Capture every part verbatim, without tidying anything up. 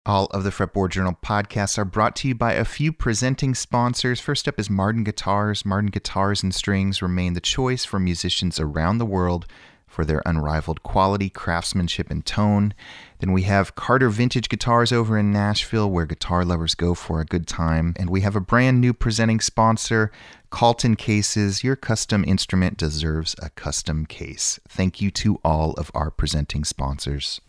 All of the Fretboard Journal podcasts are brought to you by a few presenting sponsors. First up is Martin Guitars. Martin Guitars and Strings remain the choice for musicians around the world for their unrivaled quality, craftsmanship, and tone. Then we have Carter Vintage Guitars over in Nashville, where guitar lovers go for a good time. And we have a brand new presenting sponsor, Calton Cases. Your custom instrument deserves a custom case. Thank you to all of our presenting sponsors.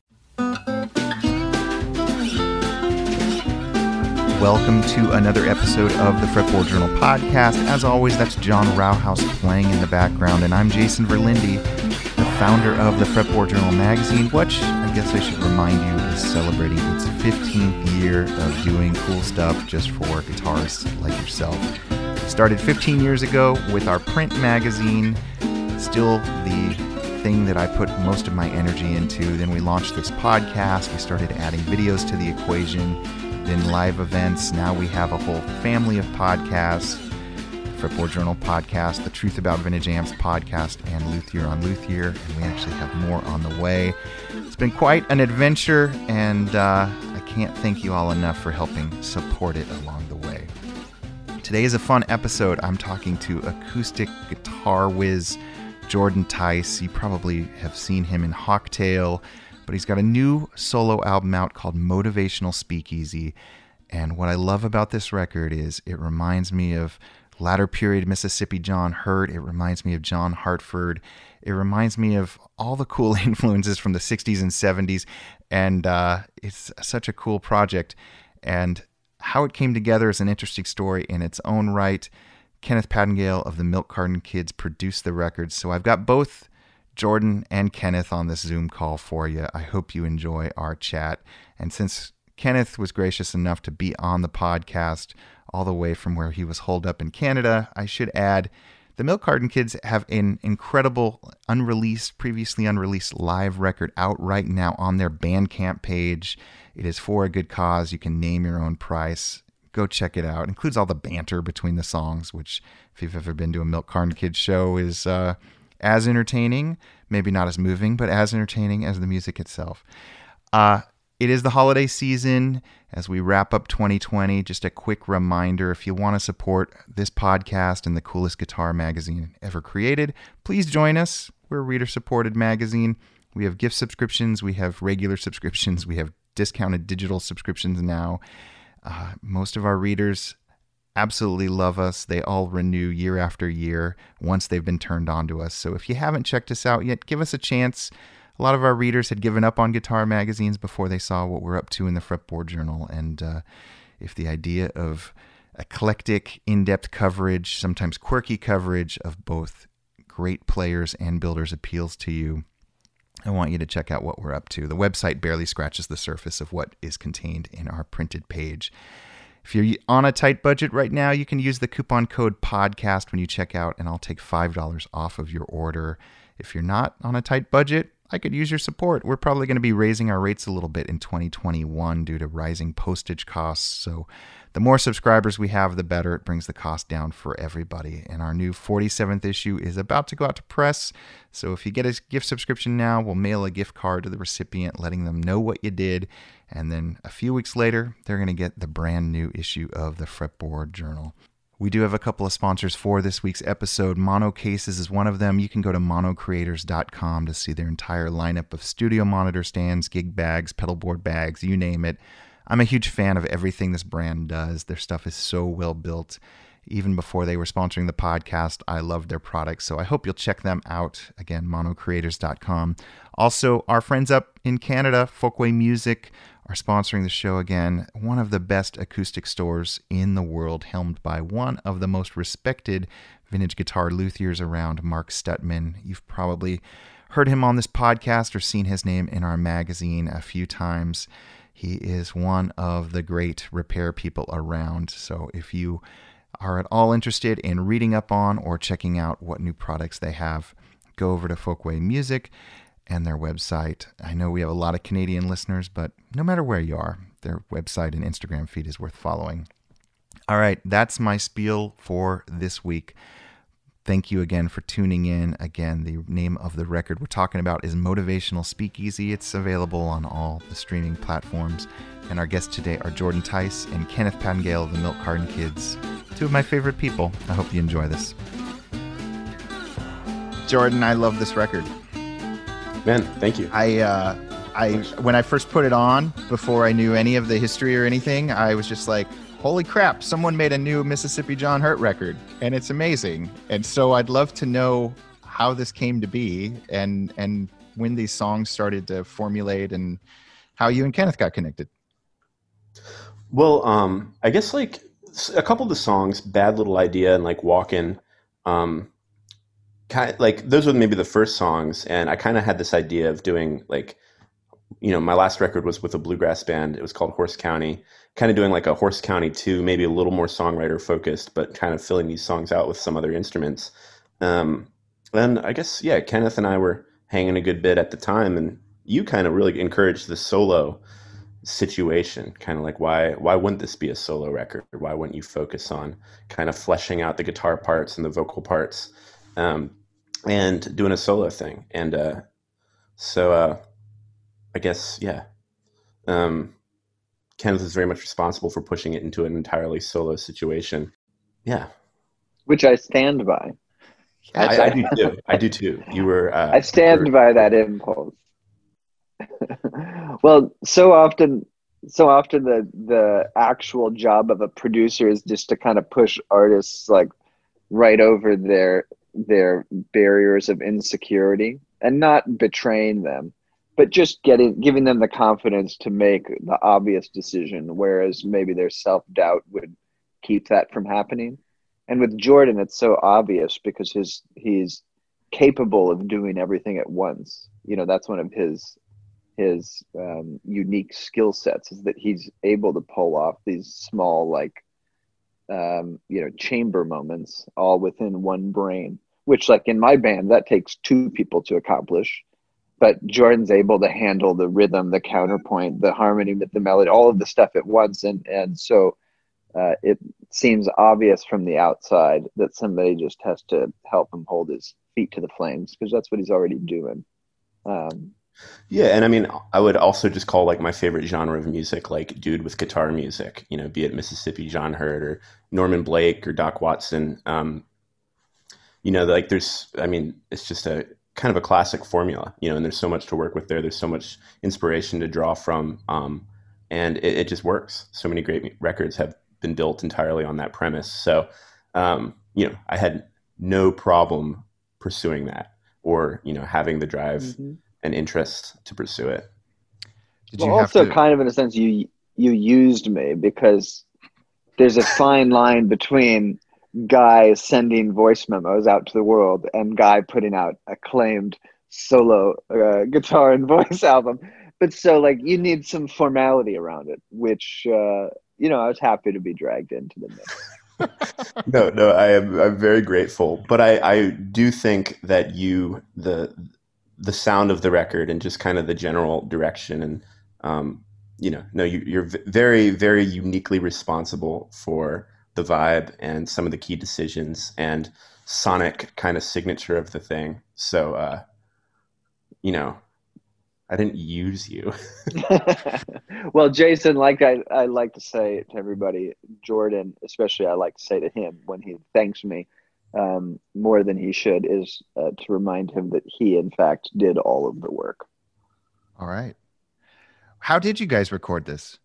Welcome to another episode of the Fretboard Journal podcast. As always, that's John Rauhaus playing in the background, and I'm Jason Verlinde, the founder of the Fretboard Journal magazine, which I guess I should remind you is celebrating its fifteenth year of doing cool stuff just for guitarists like yourself. It started fifteen years ago with our print magazine, still the thing that I put most of my energy into. Then we launched this podcast. We started adding videos to the equation. Then live events. Now we have a whole family of podcasts. The Fretboard Journal podcast, the Truth About Vintage Amps podcast, and Luthier on Luthier. And we actually have more on the way. It's been quite an adventure, and uh, I can't thank you all enough for helping support it along the way. Today is a fun episode. I'm talking to acoustic guitar whiz Jordan Tice. You probably have seen him in Hawktail, but he's got a new solo album out called Motivational Speakeasy. And what I love about this record is it reminds me of latter period Mississippi John Hurt. It reminds me of John Hartford. It reminds me of all the cool influences from the sixties and seventies. And uh, it's such a cool project. And how it came together is an interesting story in its own right. Kenneth Pattengale of the Milk Carton Kids produced the record. So I've got both Jordan and Kenneth on this Zoom call for you. I hope you enjoy our chat. And since Kenneth was gracious enough to be on the podcast all the way from where he was holed up in Canada, I should add the Milk Carton Kids have an incredible unreleased, previously unreleased live record out right now on their Bandcamp page. It is for a good cause. You can name your own price. Go check it out. It includes all the banter between the songs, which if you've ever been to a Milk Carton Kids show is uh, as entertaining, maybe not as moving, but as entertaining as the music itself. Uh, it is the holiday season as we wrap up twenty twenty. Just a quick reminder, if you want to support this podcast and the coolest guitar magazine ever created, please join us. We're a reader-supported magazine. We have gift subscriptions. We have regular subscriptions. We have discounted digital subscriptions now. Uh, most of our readers absolutely love us. They all renew year after year once they've been turned on to us. So if you haven't checked us out yet, give us a chance. A lot of our readers had given up on guitar magazines before they saw what we're up to in the Fretboard Journal. And uh, if the idea of eclectic, in-depth coverage, sometimes quirky coverage of both great players and builders appeals to you, I want you to check out what we're up to. The website barely scratches the surface of what is contained in our printed page. If you're on a tight budget right now, you can use the coupon code podcast when you check out, and I'll take five dollars off of your order. If you're not on a tight budget, I could use your support. We're probably going to be raising our rates a little bit in twenty twenty-one due to rising postage costs. So the more subscribers we have, the better. It brings the cost down for everybody. And our new forty-seventh issue is about to go out to press. So if you get a gift subscription now, we'll mail a gift card to the recipient, letting them know what you did. And then a few weeks later, they're going to get the brand new issue of the Fretboard Journal. We do have a couple of sponsors for this week's episode. Mono Cases is one of them. You can go to mono creators dot com to see their entire lineup of studio monitor stands, gig bags, pedalboard bags, you name it. I'm a huge fan of everything this brand does. Their stuff is so well built. Even before they were sponsoring the podcast, I loved their products, so I hope you'll check them out. Again, mono creators dot com. Also, our friends up in Canada, Folkway Music, are sponsoring the show again. One of the best acoustic stores in the world, helmed by one of the most respected vintage guitar luthiers around, Mark Stutman. You've probably heard him on this podcast or seen his name in our magazine a few times. He is one of the great repair people around. So if you are at all interested in reading up on or checking out what new products they have, go over to Folkway Music and their website. I know we have a lot of Canadian listeners, but no matter where you are, their website and Instagram feed is worth following. All right, that's my spiel for this week. Thank you again for tuning in. Again, the name of the record we're talking about is Motivational Speakeasy. It's available on all the streaming platforms. And our guests today are Jordan Tice and Kenneth Pangale, the Milk Carton Kids, two of my favorite people. I hope you enjoy this. Jordan, I love this record. Man, thank you. I, uh, I, when I first put it on, before I knew any of the history or anything, I was just like, holy crap, someone made a new Mississippi John Hurt record, and it's amazing. And so I'd love to know how this came to be and and when these songs started to formulate and how you and Kenneth got connected. Well, um, I guess like a couple of the songs, Bad Little Idea and like Walkin', um, kind of, like those were maybe the first songs. And I kind of had this idea of doing like, you know, my last record was with a bluegrass band. It was called Horse County. Kind of doing like a Horse County two, maybe a little more songwriter focused, but kind of filling these songs out with some other instruments. Um, then I guess, yeah, Kenneth and I were hanging a good bit at the time, and you kind of really encouraged the solo situation, kind of like, why why wouldn't this be a solo record? Why wouldn't you focus on kind of fleshing out the guitar parts and the vocal parts um, and doing a solo thing? And uh, so uh, I guess, yeah. Um, Kenneth is very much responsible for pushing it into an entirely solo situation. Yeah. Which I stand by. I, I do too. I do too. You were. Uh, I stand were, by that impulse. Well, so often, so often the the actual job of a producer is just to kind of push artists like right over their their barriers of insecurity and not betraying them, but just getting giving them the confidence to make the obvious decision, whereas maybe their self-doubt would keep that from happening. And with Jordan, it's so obvious because his he's capable of doing everything at once. You know, that's one of his his um, unique skill sets, is that he's able to pull off these small, like, um, you know, chamber moments all within one brain, which, like in my band, that takes two people to accomplish. But Jordan's able to handle the rhythm, the counterpoint, the harmony with the melody, all of the stuff at once. And, and so uh, it seems obvious from the outside that somebody just has to help him hold his feet to the flames, because that's what he's already doing. Um, yeah. And I mean, I would also just call like my favorite genre of music, like dude with guitar music, you know, be it Mississippi John Hurt or Norman Blake or Doc Watson. Um, you know, like there's, I mean, it's just a, kind of a classic formula, you know, and there's so much to work with there. There's so much inspiration to draw from, um, and it, it just works. So many great records have been built entirely on that premise. So, um, you know, I had no problem pursuing that, or, you know, having the drive mm-hmm. and interest to pursue it. Did well, you have also to... kind of in a sense, you, you used me, because there's a fine line between Guy sending voice memos out to the world and Guy putting out acclaimed solo uh, guitar and voice album. But so like you need some formality around it, which, uh, you know, I was happy to be dragged into the mix. no, no, I am I'm very grateful. But I, I do think that you, the the sound of the record and just kind of the general direction and, um, you know, no, you, you're very, very uniquely responsible for the vibe and some of the key decisions and sonic kind of signature of the thing. So, uh, you know, I didn't use you. Well, Jason, like I, I like to say to everybody, Jordan, especially I like to say to him when he thanks me um, more than he should, is uh, to remind him that he, in fact, did all of the work. All right. How did you guys record this?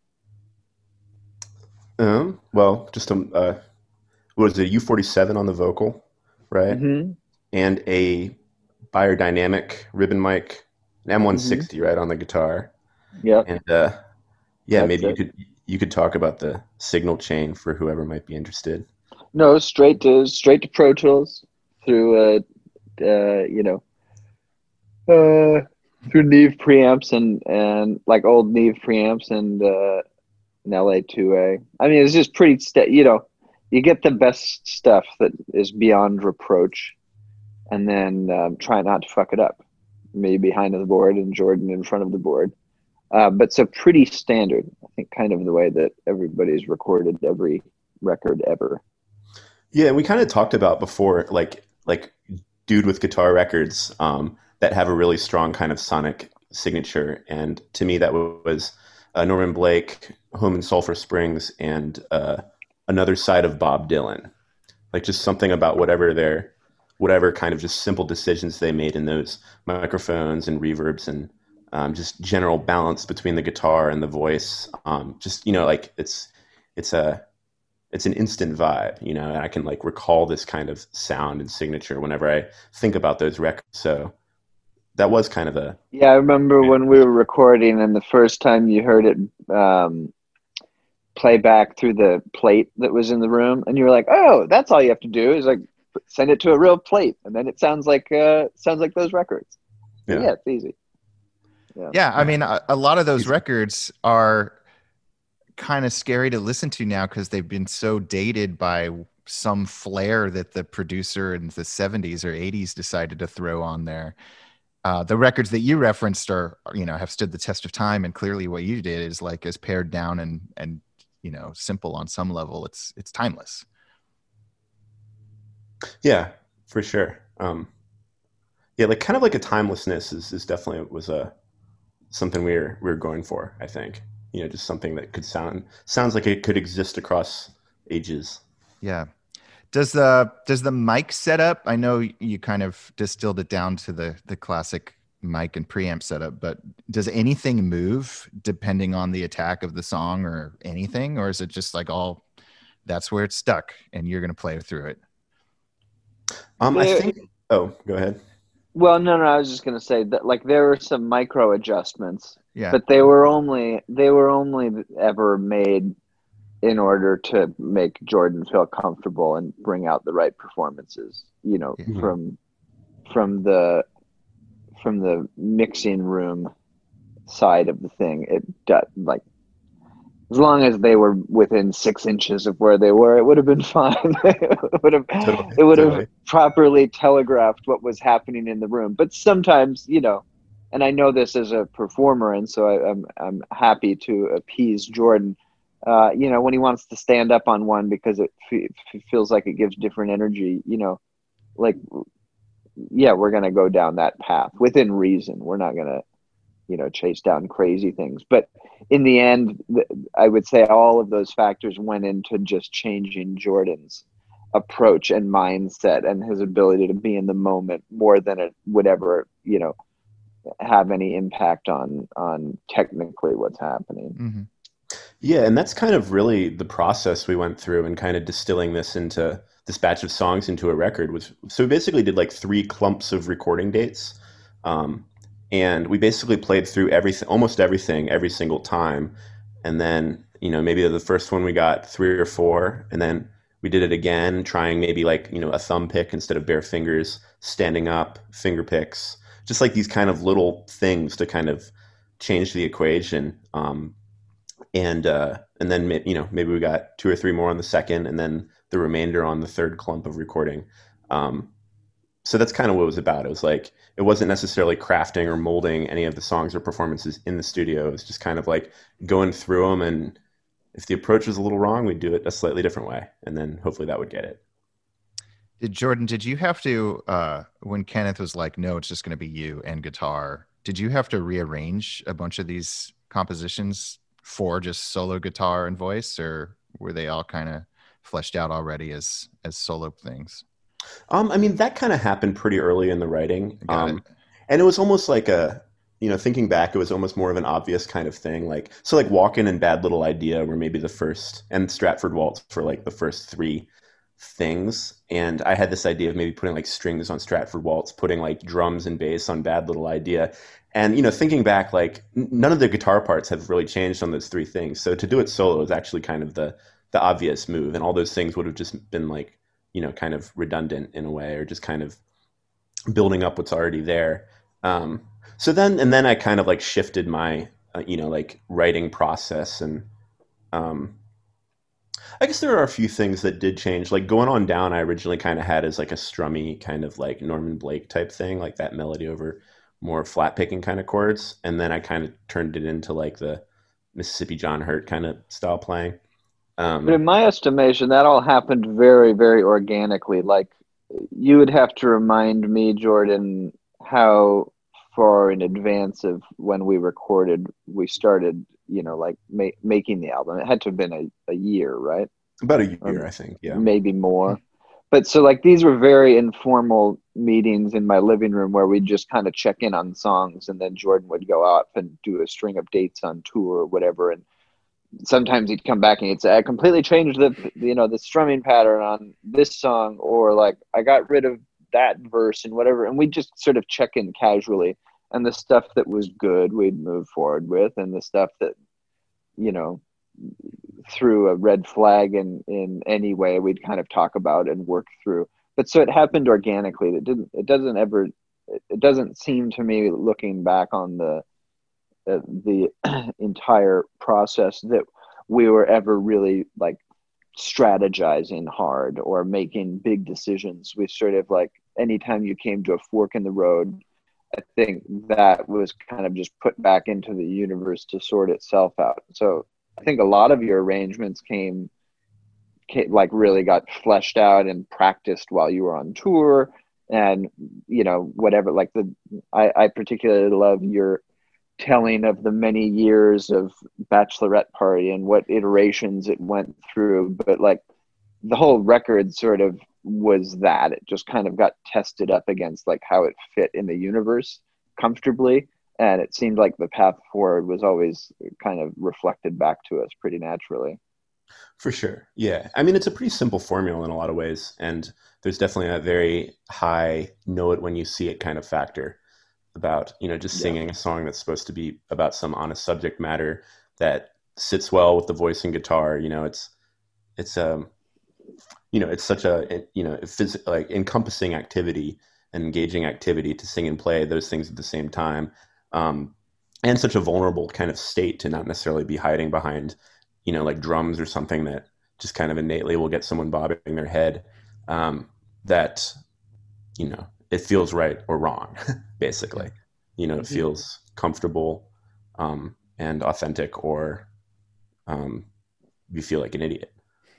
Um, well, just a, uh, what was it, U forty-seven on the vocal, right? Mm-hmm. And a Beyerdynamic ribbon mic, an M one sixty, mm-hmm. right, on the guitar. Yeah. And uh, yeah, That's maybe it. you could you could talk about the signal chain for whoever might be interested. No, straight to straight to Pro Tools through uh, uh you know uh through Neve preamps and and like old Neve preamps and uh. an L A two A. I mean, it's just pretty, st- you know, you get the best stuff that is beyond reproach, and then um, try not to fuck it up. Me behind the board and Jordan in front of the board. Uh, but so pretty standard, I think, kind of the way that everybody's recorded every record ever. Yeah, and we kind of talked about before, like like dude with guitar records um, that have a really strong kind of sonic signature. And to me, that was uh, Norman Blake, Home in Sulphur Springs, and uh, Another Side of Bob Dylan. Like just something about whatever their, whatever kind of just simple decisions they made in those microphones and reverbs and um, just general balance between the guitar and the voice. Um, just, you know, like it's, it's a, it's an instant vibe, you know, and I can like recall this kind of sound and signature whenever I think about those records. So that was kind of a, yeah, I remember when we were recording and the first time you heard it, um, play back through the plate that was in the room, and you were like, "Oh, that's all you have to do is like send it to a real plate, and then it sounds like uh, sounds like those records." Yeah, yeah it's easy. Yeah, yeah I mean, a, a lot of those records are kind of scary to listen to now because they've been so dated by some flair that the producer in the seventies or eighties decided to throw on there. Uh, the records that you referenced are, you know, have stood the test of time, and clearly what you did is like as pared down and and you know, simple on some level. It's it's timeless. Yeah, for sure. Um, yeah, like kind of like a timelessness is, is definitely was a something we were we were going for. I think, you know, just something that could sound sounds like it could exist across ages. Yeah. Does the does the mic setup? I know you kind of distilled it down to the the classic mic and preamp setup, but does anything move depending on the attack of the song or anything, or is it just like all that's where it's stuck and you're going to play through it? Um, I think. Oh, go ahead. Well, no, no, I was just going to say that like there were some micro adjustments, yeah, but they were only they were only ever made in order to make Jordan feel comfortable and bring out the right performances. You know, mm-hmm. from from the from the mixing room side of the thing, it like as long as they were within six inches of where they were, it would have been fine. it would have totally, it would have totally. properly telegraphed what was happening in the room. But sometimes, you know, and I know this as a performer, and so I, I'm I'm happy to appease Jordan. Uh, you know, when he wants to stand up on one because it f- feels like it gives different energy. You know, like. Yeah, we're going to go down that path within reason. We're not going to, you know, chase down crazy things. But in the end, I would say all of those factors went into just changing Jordan's approach and mindset and his ability to be in the moment more than it would ever, you know, have any impact on, on technically what's happening. Mm-hmm. Yeah. And that's kind of really the process we went through and kind of distilling this into this batch of songs into a record was, so we basically did like three clumps of recording dates. Um, and we basically played through everything, almost everything every single time. And then, you know, maybe the first one we got three or four, and then we did it again, trying maybe like, you know, a thumb pick instead of bare fingers, standing up, finger picks, just like these kind of little things to kind of change the equation. Um, and, uh, and then, you know, maybe we got two or three more on the second, and then the remainder on the third clump of recording. Um, so that's kind of what it was about. It was like, it wasn't necessarily crafting or molding any of the songs or performances in the studio. It was just kind of like going through them. And if the approach was a little wrong, we'd do it a slightly different way. And then hopefully that would get it. Did Jordan, did you have to, uh, when Kenneth was like, no, it's just going to be you and guitar, did you have to rearrange a bunch of these compositions for just solo guitar and voice, or were they all kind of fleshed out already as as solo things? Um, I mean, that kind of happened pretty early in the writing. Um, it. And it was almost like a, you know, thinking back, it was almost more of an obvious kind of thing. Like, so like Walkin' and Bad Little Idea were maybe the first, and Stratford Waltz for like the first three things. And I had this idea of maybe putting like strings on Stratford Waltz, putting like drums and bass on Bad Little Idea. And, you know, thinking back, like none of the guitar parts have really changed on those three things. So to do it solo is actually kind of the, the obvious move. And all those things would have just been like, you know, kind of redundant in a way, or just kind of building up what's already there. Um, so then, and then I kind of like shifted my, uh, you know, like writing process. And um, I guess there are a few things that did change. Like Going On Down, I originally kind of had as like a strummy kind of like Norman Blake type thing, like that melody over more flat picking kind of chords. And then I kind of turned it into like the Mississippi John Hurt kind of style playing. Um, but in my estimation, that all happened very, very organically. Like you would have to remind me, Jordan, how far in advance of when we recorded we started, you know, like ma- making the album. It had to have been a, a year, right? About a Or year, I think. Yeah. maybe more. But so like these were very informal meetings in my living room where we'd just kind of check in on songs, and then Jordan would go out and do a string of dates on tour or whatever. And sometimes he'd come back and he'd say, I completely changed the, you know, the strumming pattern on this song, or like I got rid of that verse and whatever. And we'd just sort of check in casually. And the stuff that was good, we'd move forward with. And the stuff that, you know, threw a red flag in, in any way, we'd kind of talk about and work through. But so it happened organically. It didn't, it doesn't ever, it doesn't seem to me, looking back on the, uh, the entire process, that we were ever really like strategizing hard or making big decisions. We sort of like, anytime you came to a fork in the road, I think that was kind of just put back into the universe to sort itself out. So I think a lot of your arrangements came, came like really got fleshed out and practiced while you were on tour, and you know, whatever, like the I, I particularly love your telling of the many years of Bachelorette Party and what iterations it went through. But like the whole record sort of was that it just kind of got tested up against like how it fit in the universe comfortably. And it seemed like the path forward was always kind of reflected back to us pretty naturally. For sure. Yeah. I mean, it's a pretty simple formula in a lot of ways. And there's definitely a very high know it when you see it kind of factor about, you know, just singing yeah. a song that's supposed to be about some honest subject matter that sits well with the voice and guitar. You know, it's, it's, um, you know, it's such a, you know, phys- like encompassing activity and engaging activity to sing and play those things at the same time. Um, and such a vulnerable kind of state to not necessarily be hiding behind, you know, like drums or something that just kind of innately will get someone bobbing their head, um, that, you know, it feels right or wrong, basically. Yeah. You know, it mm-hmm. feels comfortable um, and authentic, or um, you feel like an idiot.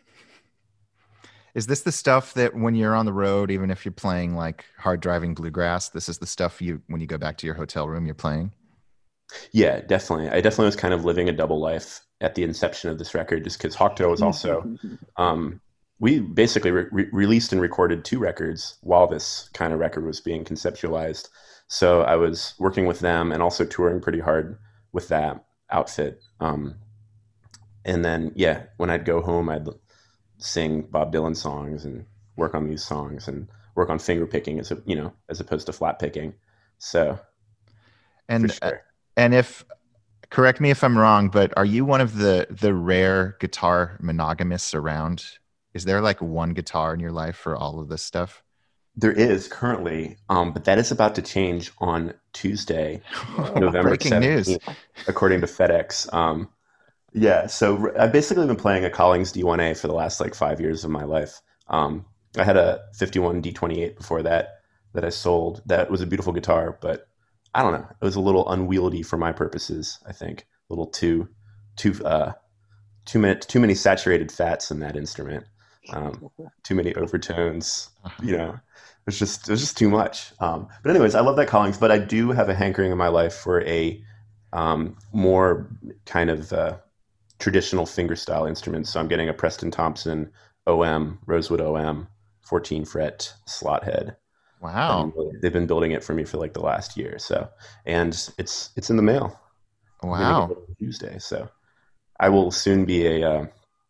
Is this the stuff that when you're on the road, even if you're playing like hard driving bluegrass, this is the stuff you, when you go back to your hotel room, you're playing? Yeah, definitely. I definitely was kind of living a double life at the inception of this record, just because Hawktail was also, um, we basically re- released and recorded two records while this kind of record was being conceptualized. So I was working with them and also touring pretty hard with that outfit. Um, and then, yeah, when I'd go home, I'd sing Bob Dylan songs and work on these songs and work on finger picking as a, you know, as opposed to flat picking. So, and, for sure. and if, correct me if I'm wrong, but are you one of the, the rare guitar monogamists around? Is there like one guitar in your life for all of this stuff? There is currently, um, but that is about to change on Tuesday, November seventeenth, according to FedEx. Um, yeah, so I've basically been playing a Collings D one A for the last like five years of my life. Um, I had a fifty-one D twenty-eight before that that I sold. That was a beautiful guitar, but I don't know. It was a little unwieldy for my purposes, I think. A little too, too, uh, too many, too many saturated fats in that instrument. Um, too many overtones, you know. It was just, it was just too much. Um, but anyways, I love that Collings, but I do have a hankering in my life for a um, more kind of uh, traditional fingerstyle instrument. So I'm getting a Preston Thompson O M, Rosewood O M, fourteen fret slot head. Wow. And they've been building it for me for like the last year. So, and it's, it's in the mail. Wow. Get it on Tuesday. So I will soon be a, uh,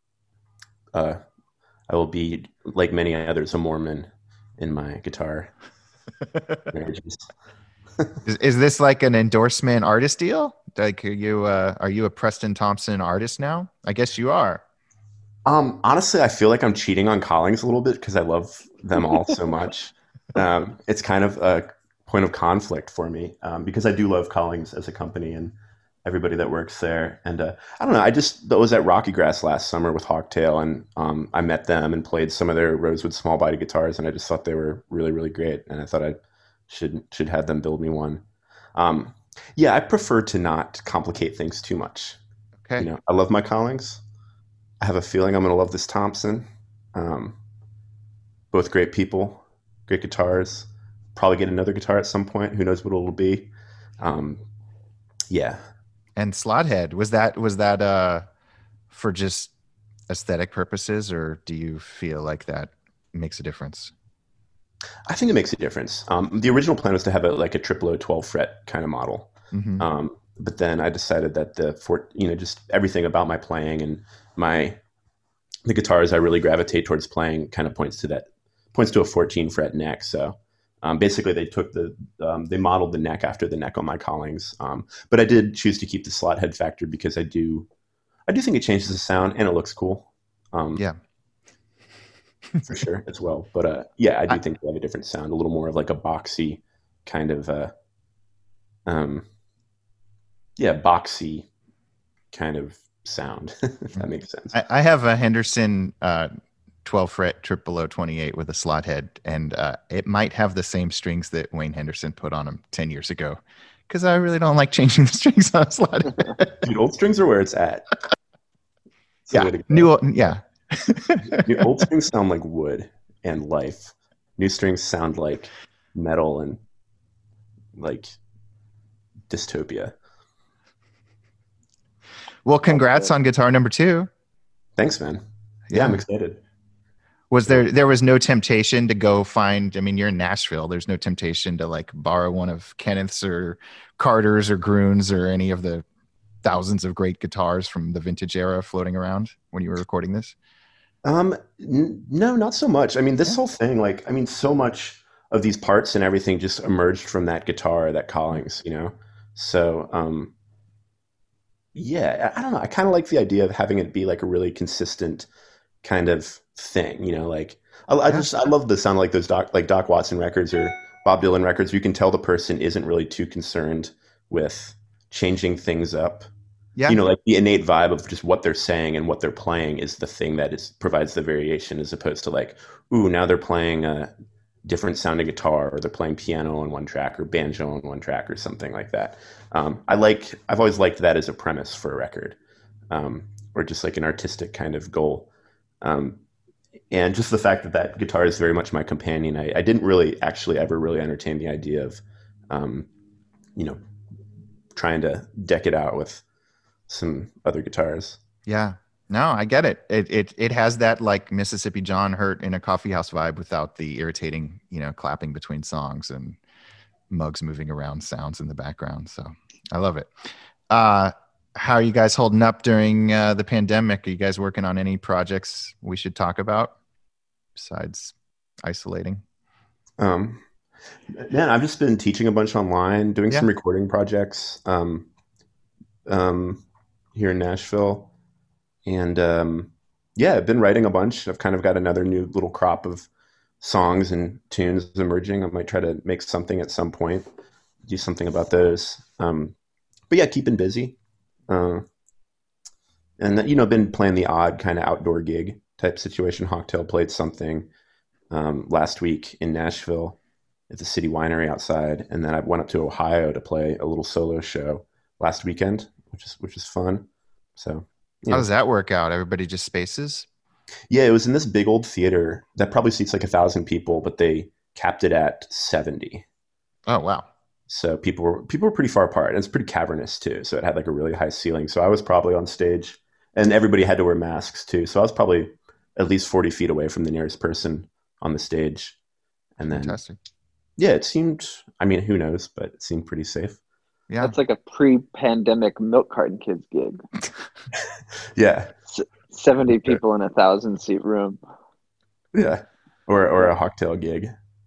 uh, I will be, like many others, a Mormon in my guitar marriages. is, is this like an endorsement artist deal? Like, are you uh, are you a Preston Thompson artist now? I guess you are. Um, honestly, I feel like I'm cheating on Collings a little bit because I love them all so much. Um, it's kind of a point of conflict for me um, because I do love Collings as a company and everybody that works there. And uh, I don't know, I just was at Rocky Grass last summer with Hawktail, and um, I met them and played some of their Rosewood small body guitars, and I just thought they were really, really great. And I thought I should should have them build me one. Um, yeah, I prefer to not complicate things too much. Okay. You know, I love my Collings. I have a feeling I'm going to love this Thompson. Um, both great people. great guitars. Probably get another guitar at some point. Who knows what it'll be? Um, yeah. And Slothead, was that was that uh, for just aesthetic purposes, or do you feel like that makes a difference? I think it makes a difference. Um, the original plan was to have a, like a triple O twelve fret kind of model. Mm-hmm. Um, but then I decided that the, for, you know, just everything about my playing and my, the guitars I really gravitate towards playing kind of points to that, points to a fourteen fret neck. So um, basically they took the, um, they modeled the neck after the neck on my Collings. Um, but I did choose to keep the slot head factor because I do, I do think it changes the sound and it looks cool. Um, yeah. For sure as well. But uh, yeah, I do I, think they have a different sound, a little more of like a boxy kind of, uh, um, yeah, boxy kind of sound, if that makes sense. I, I have a Henderson uh, twelve fret triple O twenty-eight with a slot head, and uh, it might have the same strings that Wayne Henderson put on them ten years ago, because I really don't like changing the strings on a slot head. Dude, old strings are where it's at. It's yeah, new, yeah. New, old strings sound like wood and life. New strings sound like metal and like dystopia. Well, congrats on guitar number two. Thanks, man. Yeah, yeah, I'm excited. Was there there was no temptation to go find, I mean, you're in Nashville, there's no temptation to like borrow one of Kenneth's or Carter's or Groon's or any of the thousands of great guitars from the vintage era floating around when you were recording this? Um, n- no, not so much. I mean, this whole thing, like, I mean, so much of these parts and everything just emerged from that guitar, that Collings, you know? So, um, yeah, I, I don't know. I kind of like the idea of having it be like a really consistent kind of thing, you know, like, I, I just, I love the sound like those Doc, like Doc Watson records or Bob Dylan records. You can tell the person isn't really too concerned with changing things up. Yeah. You know, like the innate vibe of just what they're saying and what they're playing is the thing that is provides the variation, as opposed to like, ooh, now they're playing a different sounding guitar, or they're playing piano on one track or banjo on one track or something like that. Um, I like, I've always liked that as a premise for a record, um, or just like an artistic kind of goal. Um, and just the fact that that guitar is very much my companion. I, I didn't really actually ever really entertain the idea of, um, you know, trying to deck it out with some other guitars. Yeah, no, I get it. It it it has that like Mississippi John Hurt in a coffee house vibe without the irritating, you know, clapping between songs and mugs moving around sounds in the background. So I love it. Uh, how are you guys holding up during uh, the pandemic? Are you guys working on any projects we should talk about besides isolating? Um, man, I've just been teaching a bunch online, doing yeah. some recording projects. Um, um, here in Nashville. And um, yeah, I've been writing a bunch. I've kind of got another new little crop of songs and tunes emerging. I might try to make something at some point, do something about those. Um, but yeah, keeping busy. Uh, and, you know, been playing the odd kind of outdoor gig type situation. Hawktail played something um, last week in Nashville at the City Winery outside. And then I went up to Ohio to play a little solo show last weekend, which is which is fun. So yeah. How does that work out? Everybody just spaces? Yeah, it was in this big old theater that probably seats like a thousand people, but they capped it at seventy. Oh wow! So people were people were pretty far apart, and it's pretty cavernous too. So it had like a really high ceiling. So I was probably on stage, and everybody had to wear masks too. So I was probably at least forty feet away from the nearest person on the stage. And then, fantastic. Yeah, it seemed. I mean, who knows? But it seemed pretty safe. Yeah, that's like a pre-pandemic Milk Carton Kids gig. Yeah, S- seventy people in a thousand seat room. Yeah, or or a Hawktail gig.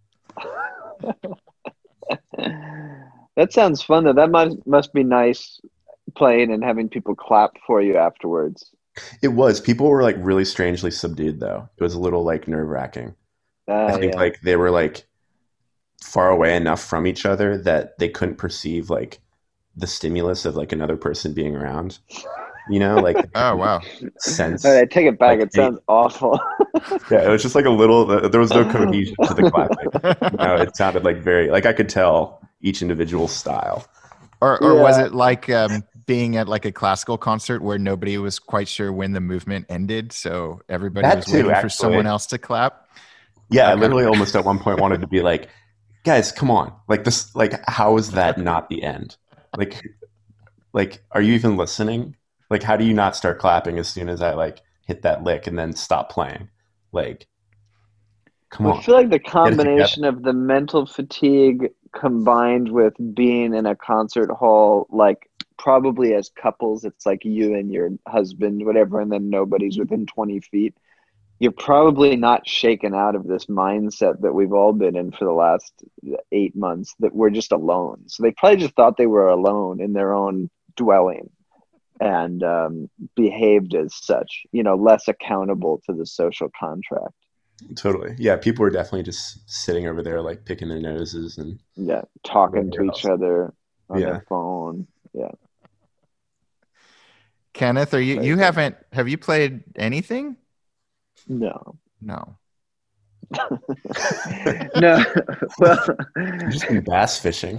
That sounds fun though. That must must be nice playing and having people clap for you afterwards. It was. People were like really strangely subdued though. It was a little like nerve wracking. Uh, I think yeah. like they were like far away enough from each other that they couldn't perceive like the stimulus of like another person being around, you know, like oh wow, sense. I take it back. Like, it sounds it, awful. Yeah, it was just like a little. There was no cohesion to the clapping. You know, it sounded like very like I could tell each individual style. Or or yeah. was it like um, being at like a classical concert where nobody was quite sure when the movement ended, so everybody that was too, waiting actually. for someone else to clap? Yeah, I Okay. literally almost at one point wanted to be like, guys, come on. Like this, like, how is that not the end? Like, like, are you even listening? Like, how do you not start clapping as soon as I like hit that lick and then stop playing? Like, come Well, I on, feel like the get it together. combination of the mental fatigue combined with being in a concert hall, like probably as couples, it's like you and your husband, whatever, and then nobody's within twenty feet. You're probably not shaken out of this mindset that we've all been in for the last eight months that we're just alone. So they probably just thought they were alone in their own dwelling and um, behaved as such, you know, less accountable to the social contract. Totally. Yeah, people were definitely just sitting over there, like picking their noses and Yeah, talking to whatever each else. other on Yeah. their phone. Yeah, Kenneth, are you you crazy. haven't have you played anything? No, No. no. Well, You've just been bass fishing.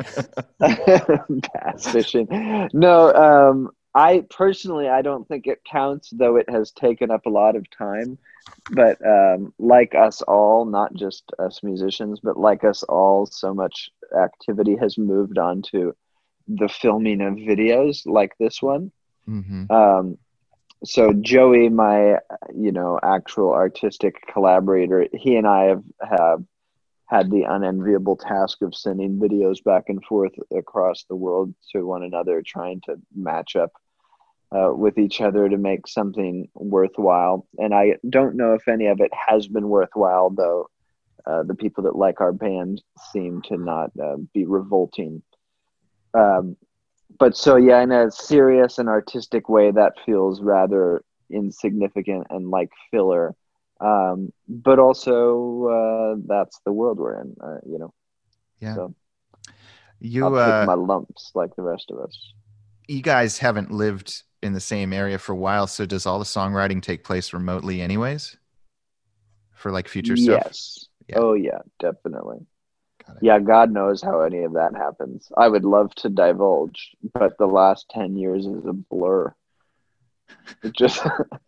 bass fishing. No, um, I personally, I don't think it counts, though it has taken up a lot of time. But um, like us all, not just us musicians, but like us all, so much activity has moved on to the filming of videos like this one. Mm-hmm. Um, so Joey, my you know actual artistic collaborator, he and I have have had the unenviable task of sending videos back and forth across the world to one another, trying to match up uh, with each other to make something worthwhile. And I don't know if any of it has been worthwhile, though. Uh, the people that like our band seem to not uh, be revolting. Um, but so, yeah, in a serious and artistic way, that feels rather insignificant and like filler. Um, but also, uh, that's the world we're in, uh, you know. Yeah. So You I'll take uh my lumps like the rest of us. you guys haven't lived in the same area for a while, so does all the songwriting take place remotely anyways? For like future stuff? Yes. Yeah. Oh, yeah, definitely. Got it. Yeah, God knows how any of that happens. I would love to divulge, but the last ten years is a blur. It just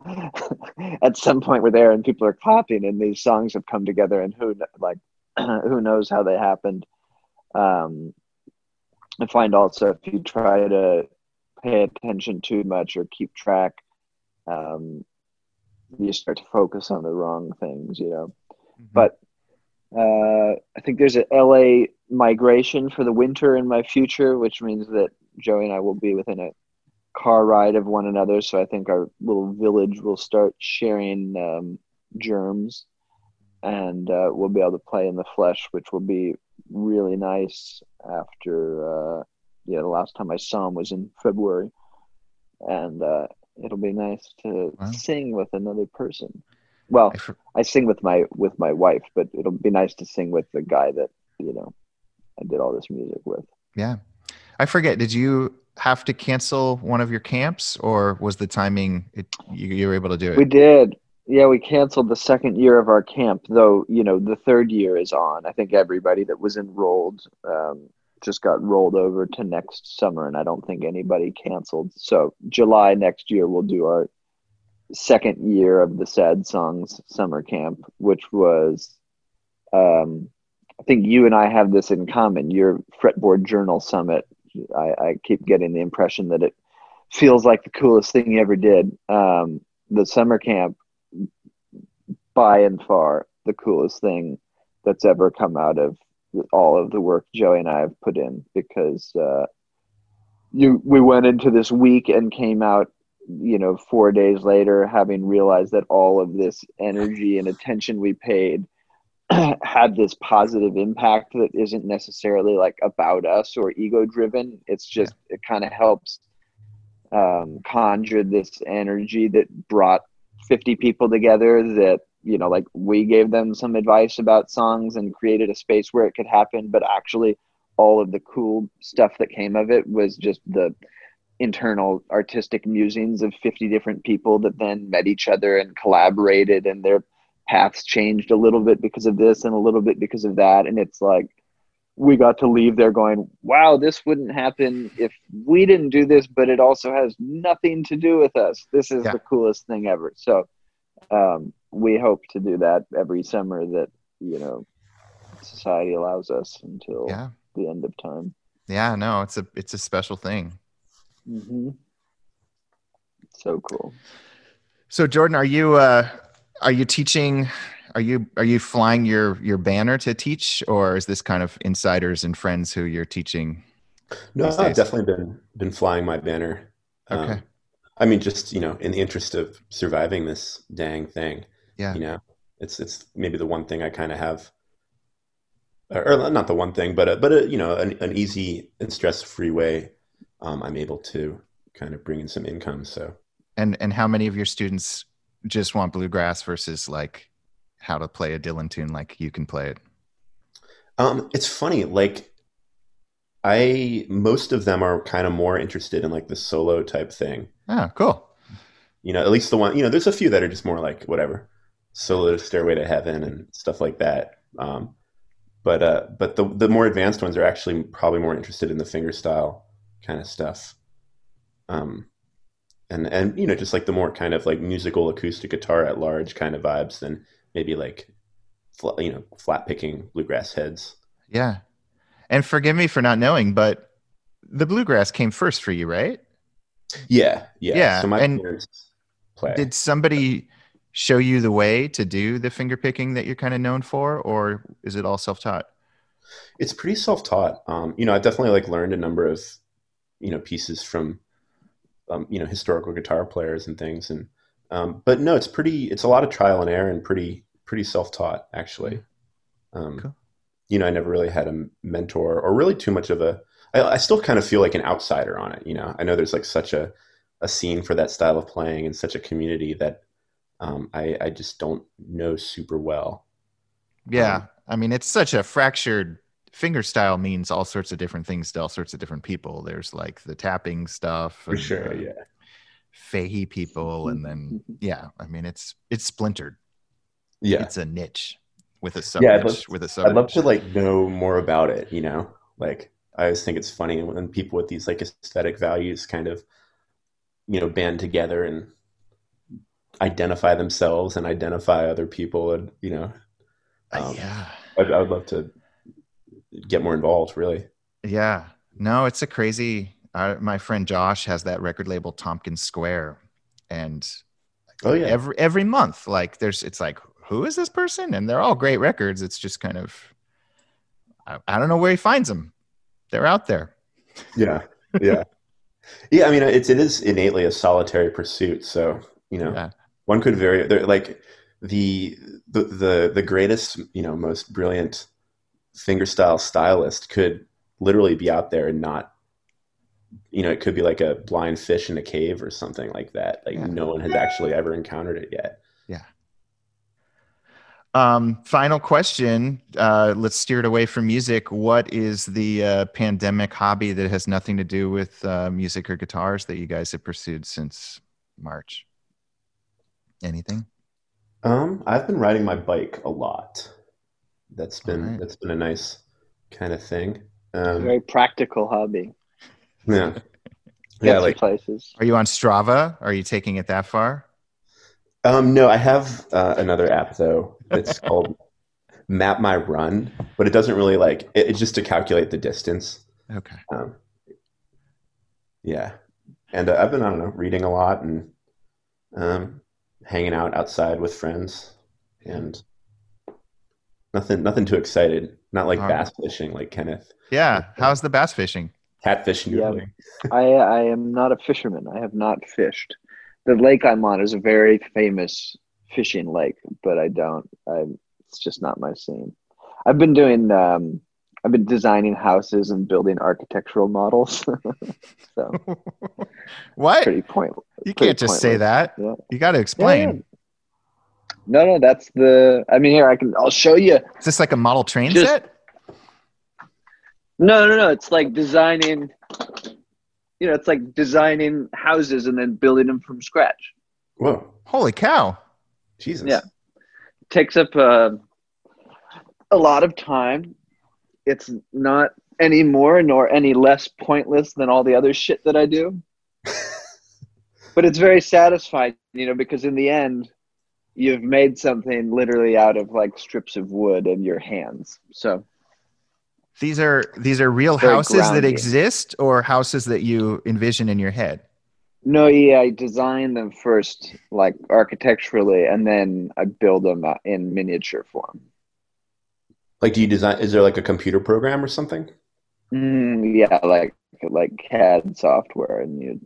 at some point we're there and people are clapping and these songs have come together and who like who knows how they happened. Um, I find also if you try to pay attention too much or keep track, um, you start to focus on the wrong things, you know. Mhm. But uh, I think there's a L A migration for the winter in my future, which means that Joey and I will be within a car ride of one another. So I think our little village will start sharing um, germs, and uh, we'll be able to play in the flesh, which will be really nice. After uh, yeah, the last time I saw him was in February, and uh, it'll be nice to Wow. sing with another person. Well, I, for- I sing with my with my wife, but it'll be nice to sing with the guy that you know I did all this music with. yeah. I forget, did you have to cancel one of your camps, or was the timing it, you, you were able to do We it? did. Yeah, we canceled the second year of our camp, though, you know, the third year is on. I think everybody that was enrolled um, just got rolled over to next summer, and I don't think anybody canceled. So July next year, we'll do our second year of the Sad Songs summer camp, which was, um, I think you and I have this in common. Your Fretboard Journal Summit, I, I keep getting the impression that it feels like the coolest thing you ever did. Um, the summer camp, by and far the coolest thing that's ever come out of all of the work Joey and I have put in, because uh, you we went into this week and came out, you know, four days later having realized that all of this energy and attention we paid had this positive impact that isn't necessarily like about us or ego driven. It's just yeah. It kind of helps um, conjure this energy that brought fifty people together, that you know, like we gave them some advice about songs and created a space where it could happen, but actually all of the cool stuff that came of it was just the internal artistic musings of fifty different people that then met each other and collaborated, and their paths changed a little bit because of this and a little bit because of that. And it's like we got to leave there going, wow, this wouldn't happen if we didn't do this, but it also has nothing to do with us. This is yeah. the coolest thing ever. So um we hope to do that every summer, that you know, society allows us until Yeah. the end of time. Yeah, no, it's a it's a special thing. Mm-hmm. So cool. So Jordan, are you uh are you teaching are you are you flying your your banner to teach, or is this kind of insiders and friends who you're teaching No, these I've days? definitely been been flying my banner. Okay. Um, I mean, just, you know, in the interest of surviving this dang thing, Yeah. you know, it's it's maybe the one thing I kind of have, or, or not the one thing, but a, but a, you know, an, an easy and stress-free way um, I'm able to kind of bring in some income. So, And and how many of your students just want bluegrass versus like how to play a Dylan tune like you can play it? um, it's funny, like I most of them are kind of more interested in like the solo type thing. Oh, cool. You know, at least the one, you know, there's a few that are just more like whatever, solo Stairway to Heaven and stuff like that. Um, but uh, but the the more advanced ones are actually probably more interested in the fingerstyle kind of stuff. Um, and and you know, just like the more kind of like musical acoustic guitar at large kind of vibes than maybe like fl- you know, flat picking bluegrass heads. Yeah. And forgive me for not knowing, but the bluegrass came first for you, right? Yeah, yeah. Yeah. So my And parents play. did somebody show you the way to do the finger picking that you're kind of known for, or is it all self-taught? It's pretty self-taught. Um, you know, I definitely like learned a number of, you know, pieces from, um, you know, historical guitar players and things. And, um, but no, it's pretty, it's a lot of trial and error and pretty, pretty self-taught actually. Um, Cool. You know, I never really had a mentor or really too much of a, I, I still kind of feel like an outsider on it. You know, I know there's like such a, a scene for that style of playing and such a community that, um, I, I just don't know super well. Yeah. Um, I mean, it's such a fractured finger style means all sorts of different things to all sorts of different people. There's like the tapping stuff for and sure. the Yeah. Fahey people. And then, yeah, I mean, it's, it's splintered. Yeah. It's a niche with a sub Yeah, I'd niche love, with a sub I'd love niche. to like know more about it, you know? Like I always think it's funny when people with these like aesthetic values kind of, you know, band together and identify themselves and identify other people, and you know, Uh, um, yeah. I, I would love to get more involved, really. Yeah. No, it's a crazy. Uh, my friend Josh has that record label Tompkins Square, and Oh yeah. every every month, like there's, it's like, who is this person? And they're all great records. It's just kind of, I, I don't know where he finds them. They're out there. Yeah. Yeah. Yeah. I mean, it's, it is innately a solitary pursuit. So, you know, Yeah. one could very, they're like the, the, the, the greatest, you know, most brilliant fingerstyle stylist could literally be out there and not, you know, it could be like a blind fish in a cave or something like that. Like Yeah. no one has actually ever encountered it yet. Yeah. Um, final question. Uh, let's steer it away from music. What is the uh, pandemic hobby that has nothing to do with uh, music or guitars that you guys have pursued since March? Anything? Um, I've been riding my bike a lot. That's been All right. that's been a nice kind of thing. Um, Very practical hobby. yeah, Get yeah. to Like, places. Are you on Strava? Are you taking it that far? um, no, I have uh, another app though. It's called Map My Run, but it doesn't really like it, it's just to calculate the distance. Okay. Um, yeah, and uh, I've been I don't know reading a lot and um, hanging out outside with friends and nothing nothing too excited. Not like All bass fishing like Kenneth. Yeah. How's the bass fishing? Catfish Yeah. noodling. I I am not a fisherman. I have not fished. The lake I'm on is a very famous fishing lake, but I don't. I it's just not my scene. I've been doing. Um, I've been designing houses and building architectural models. So What? pretty point. You pretty can't just say pointless. that. Yeah. You got to Yeah, explain. yeah. No, no, that's the. I mean, here I can. I'll show you. Is this like a model train Just- set? No, no, no. It's like designing. You know, it's like designing houses and then building them from scratch. Whoa, Holy cow. Jesus. Yeah. Takes up uh, a lot of time. It's not any more nor any less pointless than all the other shit that I do. But it's very satisfying, you know, because in the end, you've made something literally out of like strips of wood in your hands. So These are these are real Very houses that grounding. exist, or houses that you envision in your head? no, yeah, I design them first, like architecturally, and then I build them uh, in miniature form. Like, do you design? Is there like a computer program or something? Mm, yeah, like like C A D software, and you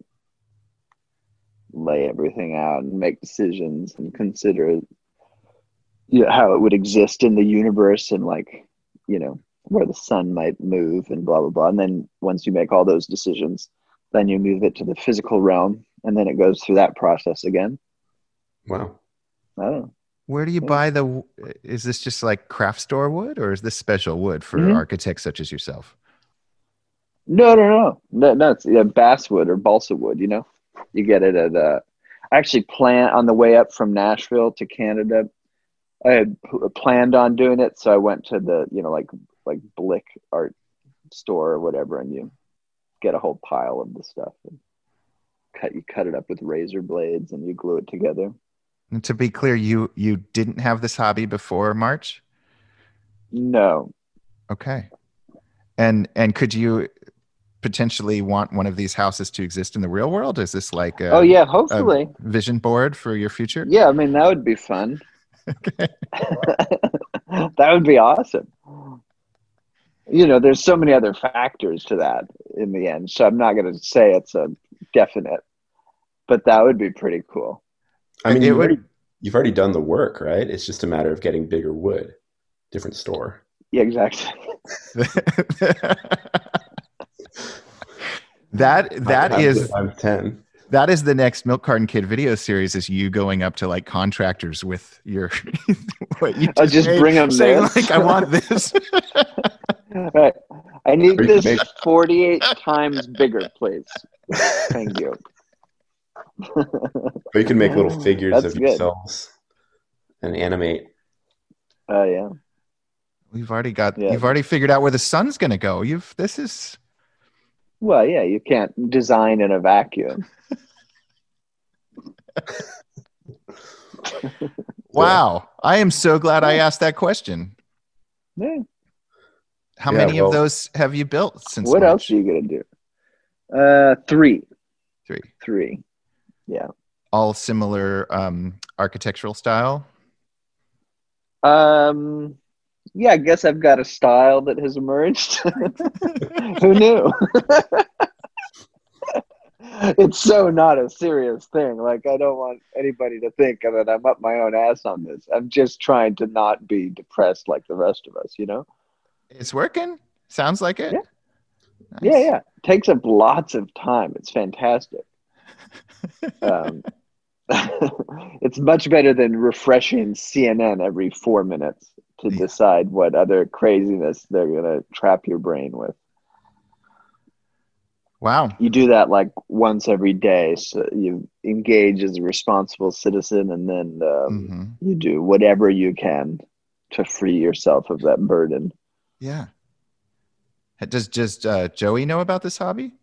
lay everything out and make decisions and consider you know, how it would exist in the universe, and like you know where the sun might move and blah blah blah. And then once you make all those decisions, then you move it to the physical realm, and then it goes through that process again. Wow. I don't know. Where do you Yeah. buy the? Is this just like craft store wood, or is this special wood for Mhm. architects such as yourself? No, no, no, no, no. It's yeah, basswood or balsa wood. You know, you get it at. Uh, I actually plan on the way up from Nashville to Canada. I had p- planned on doing it, so I went to the you know like like Blick art store or whatever, and you get a whole pile of the stuff and cut you cut it up with razor blades and you glue it together. And to be clear, you you didn't have this hobby before March? No, Okay. And and could you potentially want one of these houses to exist in the real world? Is this like a, oh yeah, a hopefully, vision board for your future? yeah. I mean that would be fun. Okay. That would be awesome. You know, there's so many other factors to that in the end, so I'm not going to say it's a definite, but that would be pretty cool. I mean, It you've would- already you've already done the work, right? It's just a matter of getting bigger wood. Different store. Yeah, exactly. that that Times is it times ten. that is the next Milk Carton Kid video series, is you going up to like contractors with your what you I'll just made, bring 'em saying this. like, I want this. Right. I need Or you this could make- forty-eight times bigger, please. Thank you. Or you can make little figures That's of good. yourselves and animate. Oh yeah. We've already got Yeah. you've already figured out where the sun's gonna go. You've this is Well, yeah, you can't design in a vacuum. wow. I am so glad I asked that question. Yeah. How Yeah, many well- of those have you built since What March? else are you gonna do? Uh, three, Three. three. Yeah. All similar um, architectural style. Um. Yeah, I guess I've got a style that has emerged. Who knew? It's so not a serious thing. Like, I don't want anybody to think that I'm up my own ass on this. I'm just trying to not be depressed like the rest of us, you know? It's working. Sounds like it. Yeah. Nice. Yeah, yeah. It takes up lots of time. It's fantastic. Um, it's much better than refreshing C N N every four minutes to Yeah. decide what other craziness they're going to trap your brain with. Wow. You do that like once every day. So you engage as a responsible citizen, and then um, hmm you do whatever you can to free yourself of that burden. Yeah. Does just uh, Joey know about this hobby?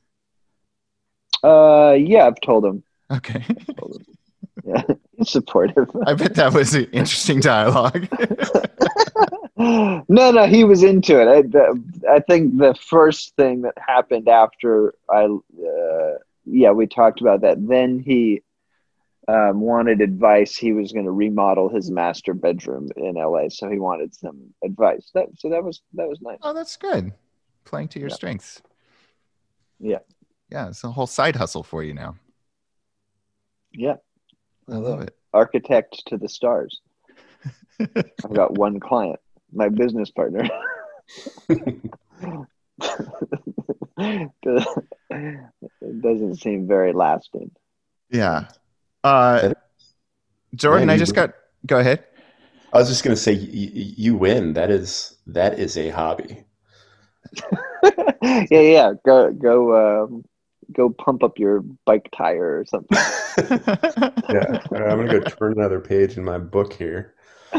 Uh, yeah, I've told him. Okay. Told him. Yeah, he's supportive. I bet that was an interesting dialogue. no, no, he was into it. I, the, I think the first thing that happened after I, uh, yeah, we talked about that. Then he um, wanted advice. He was going to remodel his master bedroom in L A, so he wanted some advice. That, so that was that was nice. Oh, that's good. Playing to your Yeah. strengths. Yeah, Yeah, it's a whole side hustle for you now. yeah. I love it. Architect to the stars. I've got one client, my business partner. It doesn't seem very lasting. Yeah. Uh, Jordan, Yeah, I you just win. got. Go ahead. I was just gonna say, y- y- you win. That is that is a hobby. yeah, yeah. Go, go, um, go pump up your bike tire or something. Yeah, All right, I'm gonna go turn another page in my book here.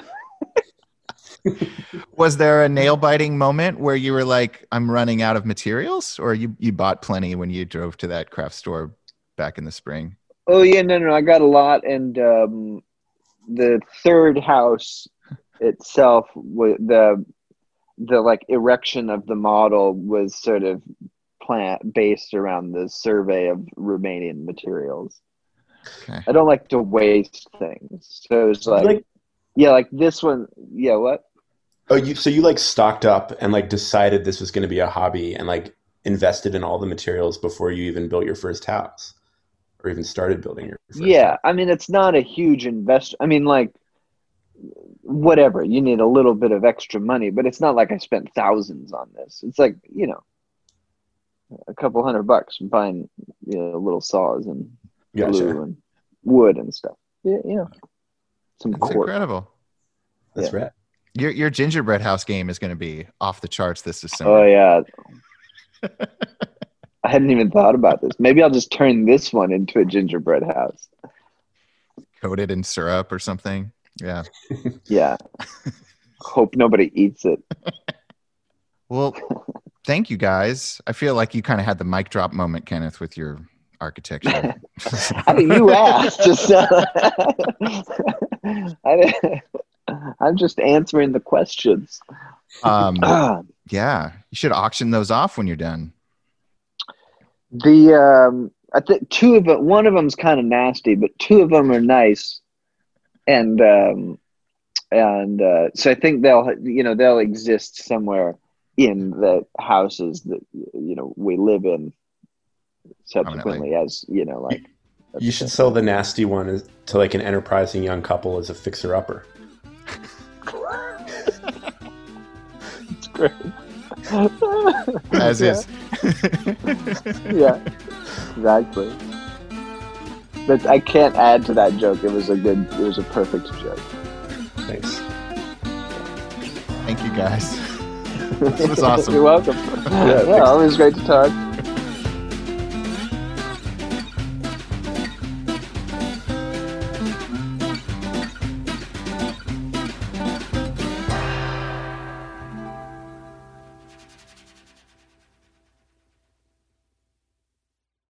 Was there a nail biting moment where you were like, "I'm running out of materials," or you you bought plenty when you drove to that craft store back in the spring? Oh yeah, no, no. I got a lot, and um, the third house itself, the the like erection of the model was sort of plant based around the survey of Romanian materials. Okay. I don't like to waste things, so it's like, like yeah, like this one. Yeah, what? Oh, you so you like stocked up and like decided this was going to be a hobby and like invested in all the materials before you even built your first house or even started building your first yeah house. I mean, it's not a huge invest. I mean, like, whatever, you need a little bit of extra money, but it's not like I spent thousands on this. It's like, you know, a couple hundred bucks buying, you know, little saws and Gotcha. glue and wood and stuff. Yeah, you know, some That's cork. Incredible. That's Yeah. right. Your your gingerbread house game is going to be off the charts this December. Oh yeah. I hadn't even thought about this. Maybe I'll just turn this one into a gingerbread house. Coated in syrup or something. Yeah. Yeah. Hope nobody eats it. Well, thank you guys. I feel like you kind of had the mic drop moment, Kenneth, with your architecture. How do you ask? Just, uh, I, I'm just answering the questions. Um, yeah, you should auction those off when you're done. The um, I think two of them, one of them's kind of nasty, but two of them are nice, and um, and uh, so I think they'll, you know, they'll exist somewhere in the houses that, you know, we live in subsequently, as you know, like. You should sell the nasty one as, to like an enterprising young couple as a fixer-upper. It's great. As yeah. is. Yeah, exactly. But I can't add to that joke. It was a good, it was a perfect joke. Thanks. Thank you guys. This was awesome. You're welcome. Yeah, yeah, always great to talk.